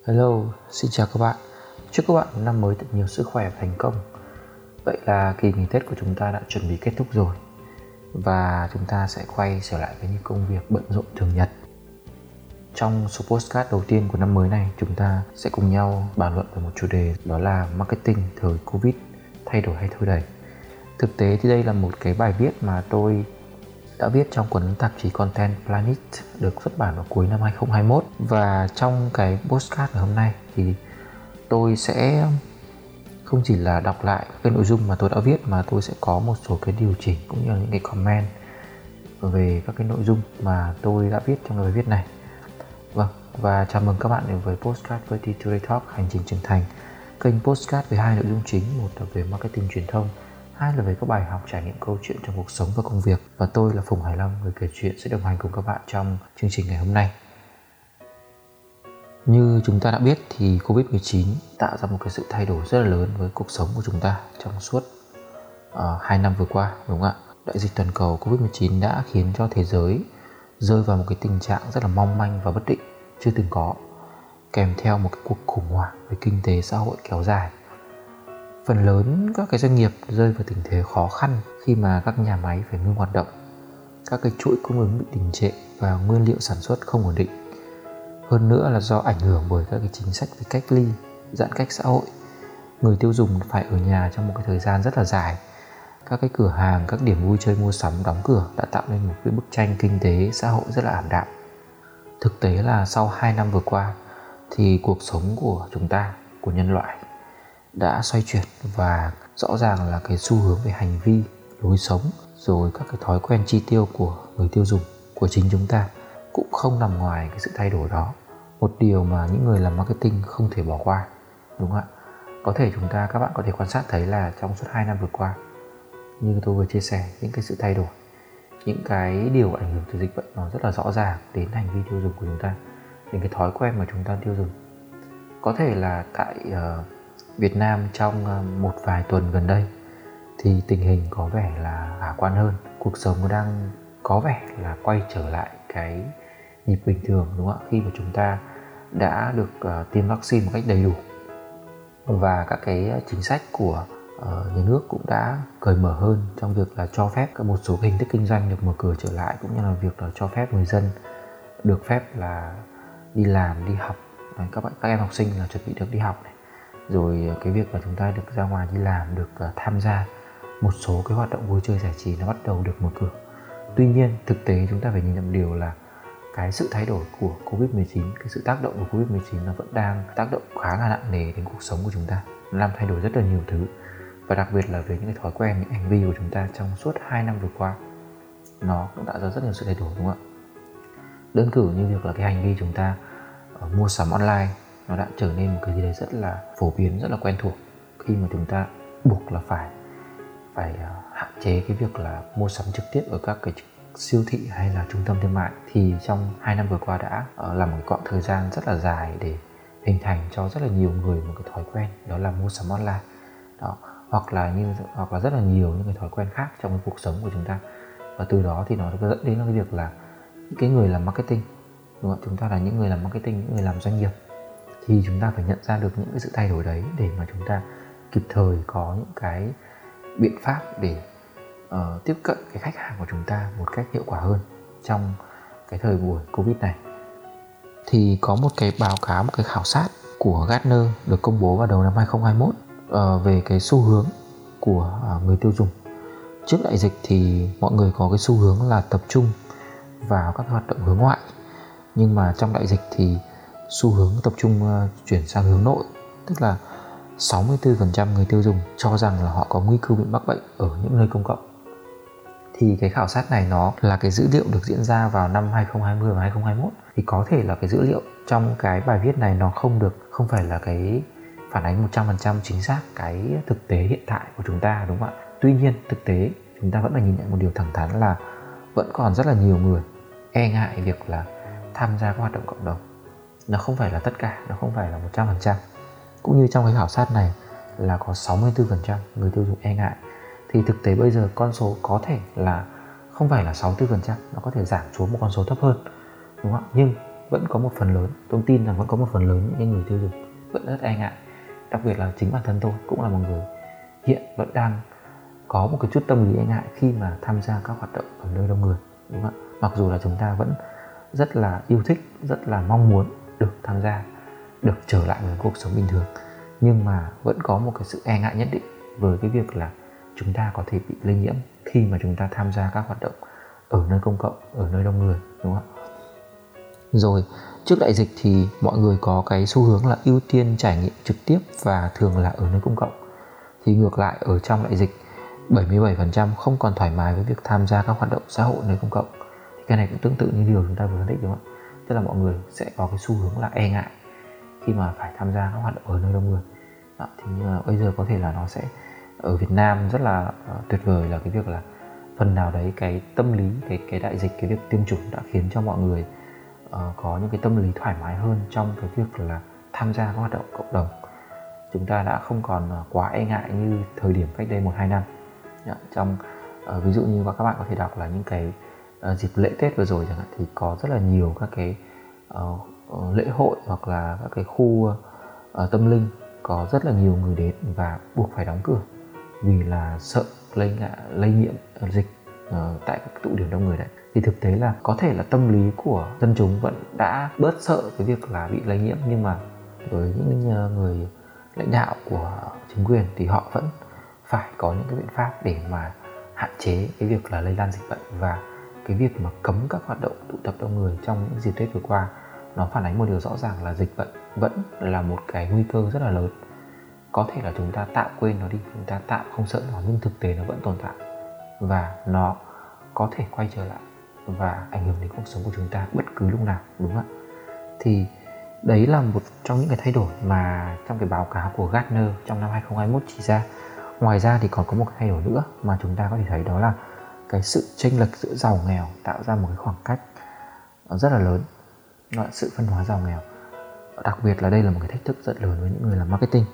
Hello, xin chào các bạn. Chúc các bạn một năm mới thật nhiều sức khỏe và thành công. Vậy là kỳ nghỉ Tết của chúng ta đã chuẩn bị kết thúc rồi, và chúng ta sẽ quay trở lại với những công việc bận rộn thường nhật. Trong số podcast đầu tiên của năm mới này, chúng ta sẽ cùng nhau bàn luận về một chủ đề, đó là marketing thời Covid, thay đổi hay thôi đẩy. Thực tế thì đây là một cái bài viết mà tôi đã viết trong cuốn tạp chí Content Planet được xuất bản vào cuối năm 2021. Và trong cái podcast ngày hôm nay thì tôi sẽ không chỉ là đọc lại cái nội dung mà tôi đã viết, mà tôi sẽ có một số cái điều chỉnh cũng như là những cái comment về các cái nội dung mà tôi đã viết trong cái bài viết này. Vâng, và chào mừng các bạn đến với podcast Vertitory Talk, hành trình trưởng thành, kênh podcast với hai nội dung chính, một là về marketing truyền thông, hai là về các bài học trải nghiệm câu chuyện trong cuộc sống và công việc. Và tôi là Phùng Hải Long, người kể chuyện sẽ đồng hành cùng các bạn trong chương trình ngày hôm nay. Như chúng ta đã biết thì Covid-19 tạo ra một cái sự thay đổi rất là lớn với cuộc sống của chúng ta trong suốt 2 năm vừa qua, đúng không ạ? Đại dịch toàn cầu Covid-19 đã khiến cho thế giới rơi vào một cái tình trạng rất là mong manh và bất định chưa từng có, kèm theo một cái cuộc khủng hoảng về kinh tế xã hội kéo dài. Phần lớn các cái doanh nghiệp rơi vào tình thế khó khăn khi mà các nhà máy phải ngưng hoạt động, các cái chuỗi cung ứng bị đình trệ và nguyên liệu sản xuất không ổn định. Hơn nữa là do ảnh hưởng bởi các cái chính sách về cách ly, giãn cách xã hội, người tiêu dùng phải ở nhà trong một cái thời gian rất là dài. Các cái cửa hàng, các điểm vui chơi mua sắm đóng cửa đã tạo nên một cái bức tranh kinh tế xã hội rất là ảm đạm. Thực tế là sau 2 năm vừa qua thì cuộc sống của chúng ta, của nhân loại đã xoay chuyển, và rõ ràng là cái xu hướng về hành vi, lối sống, rồi các cái thói quen chi tiêu của người tiêu dùng, của chính chúng ta cũng không nằm ngoài cái sự thay đổi đó. Một điều mà những người làm marketing không thể bỏ qua, đúng không ạ? Có thể các bạn có thể quan sát thấy là trong suốt 2 năm vừa qua, như tôi vừa chia sẻ, những cái sự thay đổi, những cái điều ảnh hưởng từ dịch bệnh nó rất là rõ ràng đến hành vi tiêu dùng của chúng ta, đến cái thói quen mà chúng ta tiêu dùng. Có thể là tại Việt Nam trong một vài tuần gần đây thì tình hình có vẻ là khả quan hơn. Cuộc sống đang có vẻ là quay trở lại cái nhịp bình thường, đúng không ạ? Khi mà chúng ta đã được tiêm vaccine một cách đầy đủ, và các cái chính sách của nhà nước cũng đã cởi mở hơn trong việc là cho phép một số hình thức kinh doanh được mở cửa trở lại, cũng như là việc là cho phép người dân được phép là đi làm, đi học. Các em học sinh là chuẩn bị được đi học này, rồi cái việc mà chúng ta được ra ngoài đi làm, được tham gia một số cái hoạt động vui chơi giải trí nó bắt đầu được mở cửa. Tuy nhiên thực tế chúng ta phải nhìn nhận điều là cái sự thay đổi của Covid-19, cái sự tác động của Covid-19 nó vẫn đang tác động khá là nặng nề đến cuộc sống của chúng ta, nó làm thay đổi rất là nhiều thứ, và đặc biệt là về những cái thói quen, những hành vi của chúng ta trong suốt 2 năm vừa qua, nó cũng tạo ra rất nhiều sự thay đổi, đúng không ạ? Đơn cử như việc là cái hành vi chúng ta mua sắm online nó đã trở nên một cái gì đấy rất là phổ biến, rất là quen thuộc, khi mà chúng ta buộc là phải hạn chế cái việc là mua sắm trực tiếp ở các cái siêu thị hay là trung tâm thương mại. Thì trong 2 năm vừa qua đã là một quãng thời gian rất là dài để hình thành cho rất là nhiều người một cái thói quen, đó là mua sắm online đó, hoặc là rất là nhiều những cái thói quen khác trong cái cuộc sống của chúng ta. Và từ đó thì nó dẫn đến cái việc là những cái người làm marketing, đúng không? Chúng ta là những người làm marketing, những người làm doanh nghiệp, thì chúng ta phải nhận ra được những cái sự thay đổi đấy để mà chúng ta kịp thời có những cái biện pháp để tiếp cận cái khách hàng của chúng ta một cách hiệu quả hơn trong cái thời buổi Covid này. Thì có một cái báo cáo, một cái khảo sát của Gartner được công bố vào đầu năm 2021 về cái xu hướng của người tiêu dùng. Trước đại dịch thì mọi người có cái xu hướng là tập trung vào các hoạt động hướng ngoại, nhưng mà trong đại dịch thì xu hướng tập trung chuyển sang hướng nội, tức là 64% người tiêu dùng cho rằng là họ có nguy cơ bị mắc bệnh ở những nơi công cộng. Thì cái khảo sát này nó là cái dữ liệu được diễn ra vào năm 2020 và 2021. Thì có thể là cái dữ liệu trong cái bài viết này nó không phải là cái phản ánh 100% chính xác cái thực tế hiện tại của chúng ta, đúng không ạ? Tuy nhiên thực tế chúng ta vẫn phải nhìn nhận một điều thẳng thắn là vẫn còn rất là nhiều người e ngại việc là tham gia các hoạt động cộng đồng. Nó không phải là tất cả, nó không phải là 100%. Cũng như trong cái khảo sát này là có 64% người tiêu dùng e ngại. Thì thực tế bây giờ con số có thể là không phải là 64%, nó có thể giảm xuống một con số thấp hơn, đúng không ạ? Nhưng vẫn có một phần lớn, tôi tin rằng vẫn có một phần lớn những người tiêu dùng vẫn rất e ngại. Đặc biệt là chính bản thân tôi cũng là một người hiện vẫn đang có một cái chút tâm lý e ngại khi mà tham gia các hoạt động ở nơi đông người, đúng không ạ? Mặc dù là chúng ta vẫn rất là yêu thích, rất là mong muốn được tham gia, được trở lại với cuộc sống bình thường, nhưng mà vẫn có một cái sự e ngại nhất định với cái việc là chúng ta có thể bị lây nhiễm khi mà chúng ta tham gia các hoạt động ở nơi công cộng, ở nơi đông người, đúng không ạ? Rồi, trước đại dịch thì mọi người có cái xu hướng là ưu tiên trải nghiệm trực tiếp và thường là ở nơi công cộng. Thì ngược lại, ở trong đại dịch, 77% không còn thoải mái với việc tham gia các hoạt động xã hội nơi công cộng. Thì cái này cũng tương tự như điều chúng ta vừa phân tích, đúng không ạ? Tức là mọi người sẽ có cái xu hướng là e ngại khi mà phải tham gia các hoạt động ở nơi đông người. Đó, thì bây giờ có thể là nó sẽ ở Việt Nam rất là tuyệt vời là cái việc là phần nào đấy cái tâm lý, cái đại dịch, cái việc tiêm chủng đã khiến cho mọi người có những cái tâm lý thoải mái hơn trong cái việc là tham gia các hoạt động cộng đồng. Chúng ta đã không còn quá e ngại như thời điểm cách đây 1-2 năm. Trong ví dụ như các bạn có thể đọc là những cái dịp lễ Tết vừa rồi chẳng hạn, thì có rất là nhiều các cái lễ hội hoặc là các cái khu tâm linh có rất là nhiều người đến và buộc phải đóng cửa vì là sợ lây nhiễm dịch tại các tụ điểm đông người đấy. Thì thực tế là có thể là tâm lý của dân chúng vẫn đã bớt sợ cái việc là bị lây nhiễm, nhưng mà với những người lãnh đạo của chính quyền thì họ vẫn phải có những cái biện pháp để mà hạn chế cái việc là lây lan dịch bệnh. Và cái việc mà cấm các hoạt động tụ tập đông người trong những dịp Tết vừa qua, nó phản ánh một điều rõ ràng là dịch bệnh vẫn là một cái nguy cơ rất là lớn. Có thể là chúng ta tạm quên nó đi, chúng ta tạm không sợ nó, nhưng thực tế nó vẫn tồn tại và nó có thể quay trở lại và ảnh hưởng đến cuộc sống của chúng ta bất cứ lúc nào, đúng không ạ? Thì đấy là một trong những cái thay đổi mà trong cái báo cáo của Gartner trong năm 2021 chỉ ra. Ngoài ra thì còn có một cái thay đổi nữa mà chúng ta có thể thấy, đó là cái sự chênh lệch giữa giàu nghèo tạo ra một cái khoảng cách rất là lớn, gọi là sự phân hóa giàu nghèo. Đặc biệt là đây là một cái thách thức rất lớn với những người làm marketing.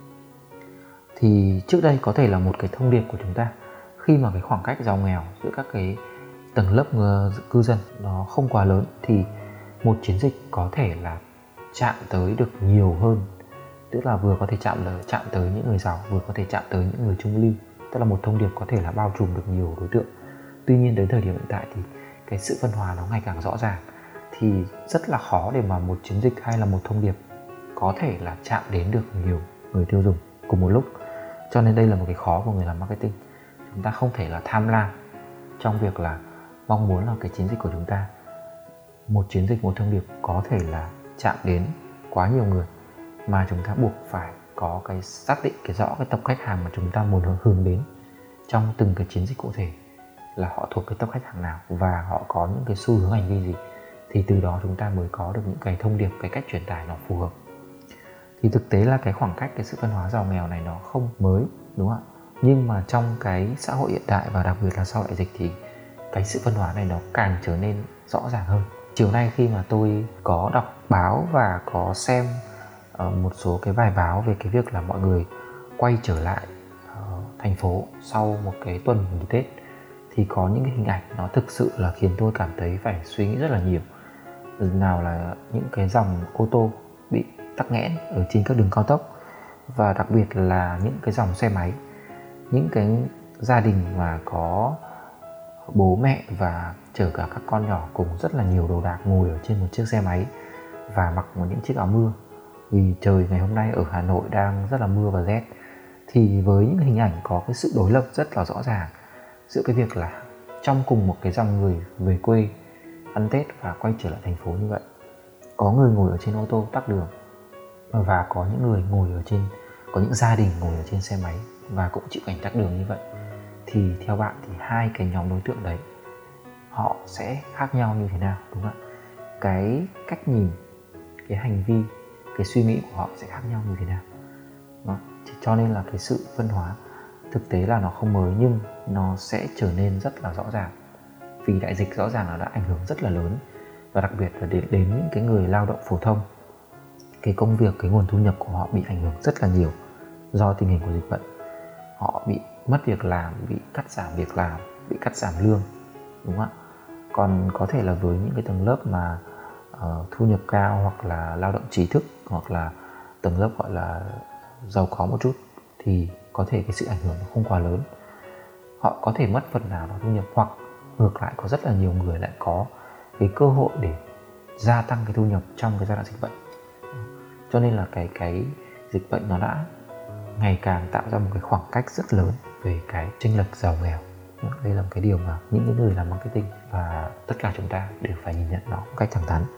Thì trước đây có thể là một cái thông điệp của chúng ta, khi mà cái khoảng cách giàu nghèo giữa các cái tầng lớp cư dân nó không quá lớn thì một chiến dịch có thể là chạm tới được nhiều hơn, tức là vừa có thể chạm tới những người giàu, vừa có thể chạm tới những người trung lưu, tức là một thông điệp có thể là bao trùm được nhiều đối tượng. Tuy nhiên đến thời điểm hiện tại thì cái sự phân hóa nó ngày càng rõ ràng, thì rất là khó để mà một chiến dịch hay là một thông điệp có thể là chạm đến được nhiều người tiêu dùng cùng một lúc. Cho nên đây là một cái khó của người làm marketing. Chúng ta không thể là tham lam trong việc là mong muốn là cái chiến dịch của chúng ta, một chiến dịch, một thông điệp có thể là chạm đến quá nhiều người, mà chúng ta buộc phải có cái xác định cái rõ cái tập khách hàng mà chúng ta muốn hướng đến trong từng cái chiến dịch cụ thể, là họ thuộc cái tập khách hàng nào và họ có những cái xu hướng hành vi gì, thì từ đó chúng ta mới có được những cái thông điệp, cái cách truyền tải nó phù hợp. Thì thực tế là cái khoảng cách, cái sự phân hóa giàu nghèo này nó không mới, đúng không ạ? Nhưng mà trong cái xã hội hiện đại và đặc biệt là sau đại dịch thì cái sự phân hóa này nó càng trở nên rõ ràng hơn. Chiều nay khi mà tôi có đọc báo và có xem một số cái bài báo về cái việc là mọi người quay trở lại thành phố sau một cái tuần nghỉ Tết, thì có những cái hình ảnh nó thực sự là khiến tôi cảm thấy phải suy nghĩ rất là nhiều. Nào là những cái dòng ô tô bị tắc nghẽn ở trên các đường cao tốc, và đặc biệt là những cái dòng xe máy, những cái gia đình mà có bố mẹ và chở cả các con nhỏ cùng rất là nhiều đồ đạc ngồi ở trên một chiếc xe máy và mặc một những chiếc áo mưa, vì trời ngày hôm nay ở Hà Nội đang rất là mưa và rét. Thì với những hình ảnh có cái sự đối lập rất là rõ ràng giữa cái việc là trong cùng một cái dòng người về quê ăn Tết và quay trở lại thành phố như vậy, có người ngồi ở trên ô tô tắc đường và có những người có những gia đình ngồi ở trên xe máy và cũng chịu cảnh tắc đường như vậy. Thì theo bạn thì hai cái nhóm đối tượng đấy họ sẽ khác nhau như thế nào, đúng không ạ? Cái cách nhìn, cái hành vi, cái suy nghĩ của họ sẽ khác nhau như thế nào? Đó. Cho nên là cái sự phân hóa thực tế là nó không mới, nhưng nó sẽ trở nên rất là rõ ràng, vì đại dịch rõ ràng là đã ảnh hưởng rất là lớn, và đặc biệt là đến những cái người lao động phổ thông, cái công việc, cái nguồn thu nhập của họ bị ảnh hưởng rất là nhiều do tình hình của dịch bệnh. Họ bị mất việc làm, bị cắt giảm việc làm, bị cắt giảm lương, đúng không ạ? Còn có thể là với những cái tầng lớp mà thu nhập cao hoặc là lao động trí thức hoặc là tầng lớp gọi là giàu có một chút thì có thể cái sự ảnh hưởng nó không quá lớn. Họ có thể mất phần nào đó thu nhập, hoặc ngược lại có rất là nhiều người lại có cái cơ hội để gia tăng cái thu nhập trong cái giai đoạn dịch bệnh. Cho nên là cái dịch bệnh nó đã ngày càng tạo ra một cái khoảng cách rất lớn về cái chênh lệch giàu nghèo. Đây là một cái điều mà những cái người làm marketing và tất cả chúng ta đều phải nhìn nhận nó một cách thẳng thắn.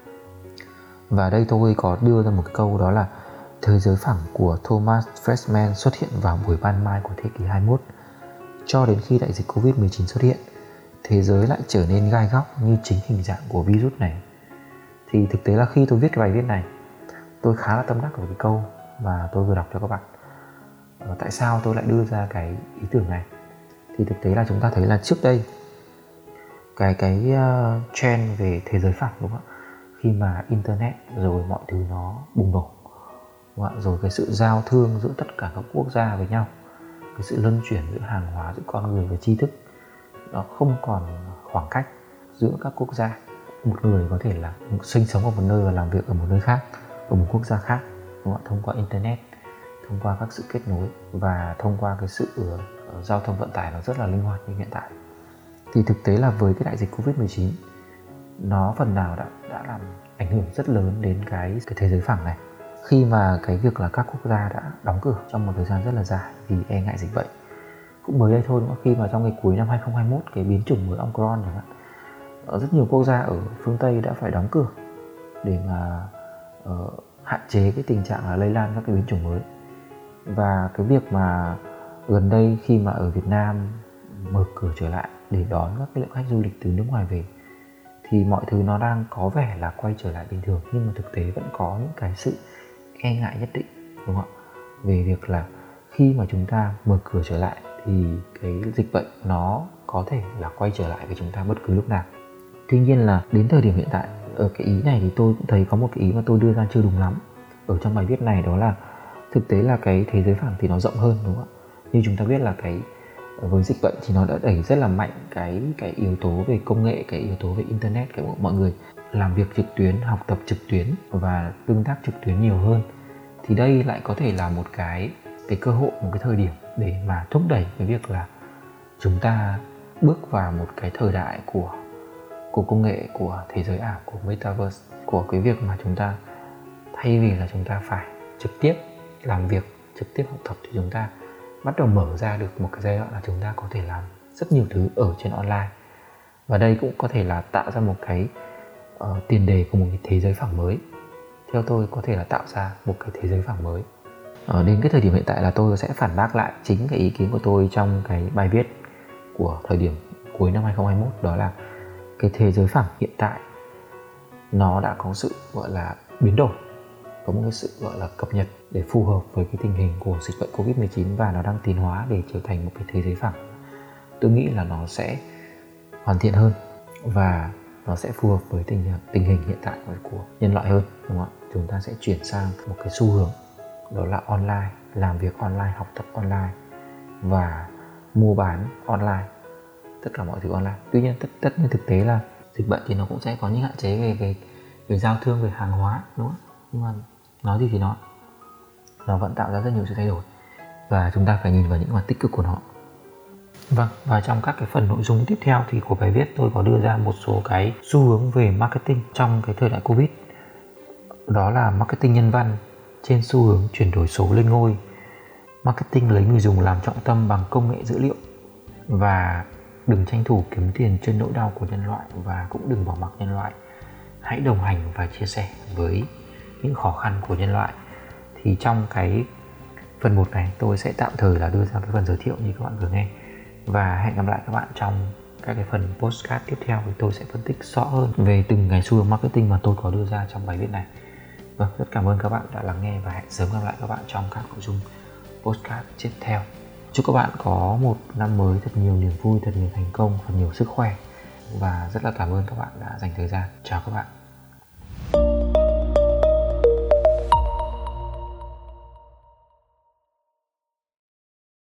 Và đây tôi có đưa ra một cái câu, đó là thế giới phẳng của Thomas Friedman xuất hiện vào buổi ban mai của thế kỷ 21. Cho đến khi đại dịch Covid-19 xuất hiện, thế giới lại trở nên gai góc như chính hình dạng của virus này. Thì thực tế là khi tôi viết cái bài viết này, tôi khá là tâm đắc với cái câu mà tôi vừa đọc cho các bạn. Tại sao tôi lại đưa ra cái ý tưởng này? Thì thực tế là chúng ta thấy là trước đây cái trend về thế giới phẳng, đúng không ạ? Khi mà internet rồi mọi thứ nó bùng nổ, đúng không ạ? Rồi cái sự giao thương giữa tất cả các quốc gia với nhau, cái sự luân chuyển giữa hàng hóa, giữa con người và tri thức, nó không còn khoảng cách giữa các quốc gia. Một người có thể là sinh sống ở một nơi và làm việc ở một nơi khác, ở một quốc gia khác, đúng không ạ? Thông qua internet, thông qua các sự kết nối và thông qua cái sự giao thông vận tải nó rất là linh hoạt như hiện tại. Thì thực tế là với cái đại dịch Covid-19, nó phần nào đã làm ảnh hưởng rất lớn đến cái thế giới phẳng này. Khi mà cái việc là các quốc gia đã đóng cửa trong một thời gian rất là dài vì e ngại dịch bệnh. Cũng mới đây thôi, đúng không? Khi mà trong cái cuối năm 2021, cái biến chủng mới Omicron chẳng hạn, ở rất nhiều quốc gia ở phương Tây đã phải đóng cửa để mà hạn chế cái tình trạng là lây lan các cái biến chủng mới. Và cái việc mà gần đây khi mà ở Việt Nam mở cửa trở lại để đón các cái lượng khách du lịch từ nước ngoài về, thì mọi thứ nó đang có vẻ là quay trở lại bình thường, nhưng mà thực tế vẫn có những cái sự e ngại nhất định, đúng không ạ? Về việc là khi mà chúng ta mở cửa trở lại thì cái dịch bệnh nó có thể là quay trở lại với chúng ta bất cứ lúc nào. Tuy nhiên là đến thời điểm hiện tại, ở cái ý này thì tôi cũng thấy có một cái ý mà tôi đưa ra chưa đúng lắm ở trong bài viết này, đó là thực tế là cái thế giới phẳng thì nó rộng hơn, đúng không ạ? Như chúng ta biết là với dịch bệnh thì nó đã đẩy rất là mạnh cái yếu tố về công nghệ, cái yếu tố về internet, cái mọi người làm việc trực tuyến, học tập trực tuyến và tương tác trực tuyến nhiều hơn. Thì đây lại có thể là một cái cơ hội, một cái thời điểm để mà thúc đẩy cái việc là chúng ta bước vào một cái thời đại của công nghệ, của thế giới ảo, của metaverse, của cái việc mà chúng ta thay vì là chúng ta phải trực tiếp làm việc, trực tiếp học tập, thì chúng ta bắt đầu mở ra được một cái giai đoạn là chúng ta có thể làm rất nhiều thứ ở trên online. Và đây cũng có thể là tạo ra một cái tiền đề của một cái thế giới phẳng mới. Theo tôi có thể là tạo ra một cái thế giới phẳng mới. Đến cái thời điểm hiện tại là tôi sẽ phản bác lại chính cái ý kiến của tôi trong cái bài viết của thời điểm cuối năm 2021, đó là cái thế giới phẳng hiện tại nó đã có sự gọi là biến đổi, có một cái sự gọi là cập nhật để phù hợp với cái tình hình của dịch bệnh Covid-19, và nó đang tiến hóa để trở thành một cái thế giới phẳng. Tôi nghĩ là nó sẽ hoàn thiện hơn và nó sẽ phù hợp với tình hình hiện tại của nhân loại hơn, đúng không ạ? Chúng ta sẽ chuyển sang một cái xu hướng, đó là online, làm việc online, học tập online và mua bán online, tất cả mọi thứ online. Tuy nhiên tất nhiên thực tế là dịch bệnh thì nó cũng sẽ có những hạn chế về giao thương, về hàng hóa, đúng không? Nhưng mà nói gì thì nó vẫn tạo ra rất nhiều sự thay đổi và chúng ta phải nhìn vào những mặt tích cực của nó. Vâng, và trong các cái phần nội dung tiếp theo thì của bài viết tôi có đưa ra một số cái xu hướng về marketing trong cái thời đại Covid. Đó là marketing nhân văn trên xu hướng chuyển đổi số lên ngôi, marketing lấy người dùng làm trọng tâm bằng công nghệ dữ liệu, và đừng tranh thủ kiếm tiền trên nỗi đau của nhân loại và cũng đừng bỏ mặc nhân loại. Hãy đồng hành và chia sẻ với những khó khăn của nhân loại. Thì trong cái phần 1 này tôi sẽ tạm thời là đưa ra cái phần giới thiệu như các bạn vừa nghe. Và hẹn gặp lại các bạn trong các cái phần podcast tiếp theo, thì tôi sẽ phân tích rõ hơn về từng cái xu hướng marketing mà tôi có đưa ra trong bài viết này. Vâng, rất cảm ơn các bạn đã lắng nghe và hẹn sớm gặp lại các bạn trong các nội dung podcast tiếp theo. Chúc các bạn có một năm mới thật nhiều niềm vui, thật nhiều thành công, thật nhiều sức khỏe. Và rất là cảm ơn các bạn đã dành thời gian. Chào các bạn.